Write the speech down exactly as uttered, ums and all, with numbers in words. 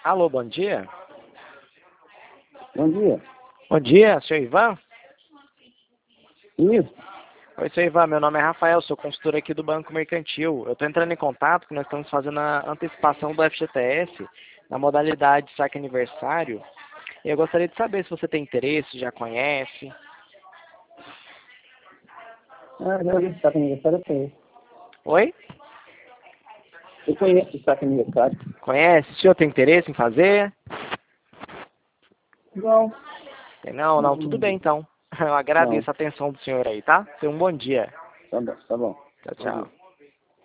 Alô, bom dia. Bom dia. Bom dia, senhor Ivan? Isso. Oi, senhor Ivan, meu nome é Rafael, sou consultor aqui do Banco Mercantil. Eu estou entrando em contato porque nós estamos fazendo a antecipação do F G T S na modalidade saque aniversário. E eu gostaria de saber se você tem interesse, já conhece. Ah, já ouvi o saque aniversário, eu conheço. Oi? Eu conheço o saque aniversário. Conhece? O senhor tem interesse em fazer? Não. Tem não? Não, tudo bem então. Eu Não. agradeço a atenção do senhor aí, tá? Tenha um bom dia. Tá bom, tá bom. Tchau, Bom dia. tchau.